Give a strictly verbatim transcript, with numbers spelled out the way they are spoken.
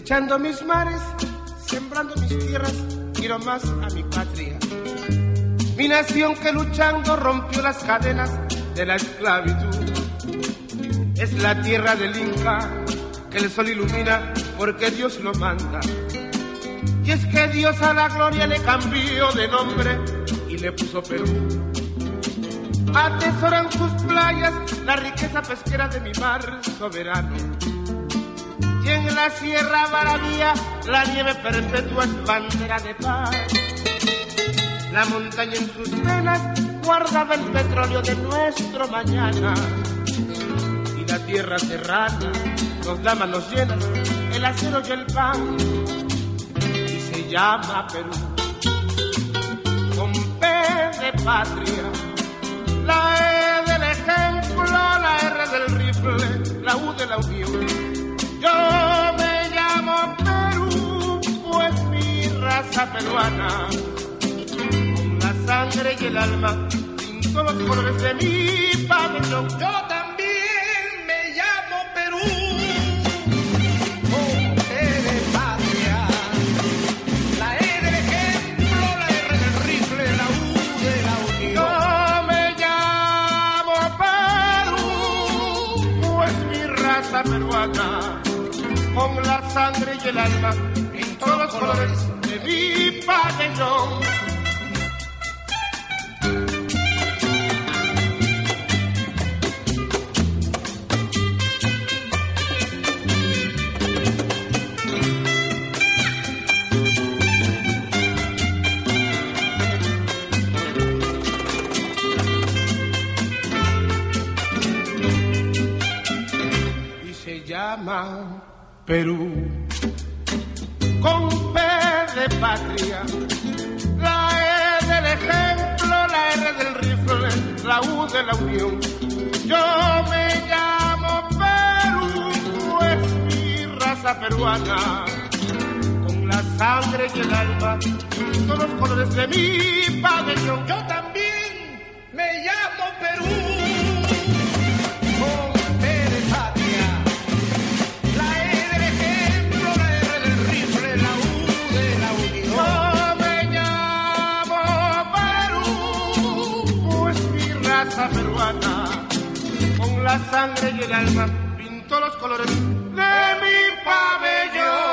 cosechando mis mares, sembrando mis tierras, quiero más a mi patria. Mi nación que luchando rompió las cadenas de la esclavitud. Es la tierra del Inca que el sol ilumina porque Dios lo manda. Y es que Dios a la gloria le cambió de nombre y le puso Perú. Atesoran sus playas la riqueza pesquera de mi mar soberano. Y en la Sierra Maravilla la nieve perpetua es bandera de paz. La montaña en sus venas guardaba el petróleo de nuestro mañana. Y la tierra serrana nos da manos llenas el acero y el pan. Y se llama Perú, con P de patria. La E del ejemplo, la R del rifle, la U de la unión. Yo me llamo Perú, pues mi raza peruana, con la sangre y el alma, pinto los colores de mi pabellón. Yo también me llamo Perú, con P de patria, la E del ejemplo, la R del rifle, la U de la unión. Yo me llamo Perú, pues mi raza peruana, con la sangre y el alma, pinto los colores de mi pabellón. Y se llama Perú, con P de patria, la E del ejemplo, la R del rifle, la U de la unión. Yo me llamo Perú, pues mi raza peruana, con la sangre y el alma, todos los colores de mi pabellón. Yo también me llamo Perú, con P de patria, la E del ejemplo, la R del rifle, la U de la unión. Yo me llamo Perú, pues mi raza peruana, con la sangre y el alma, pinto los colores de mi pabellón.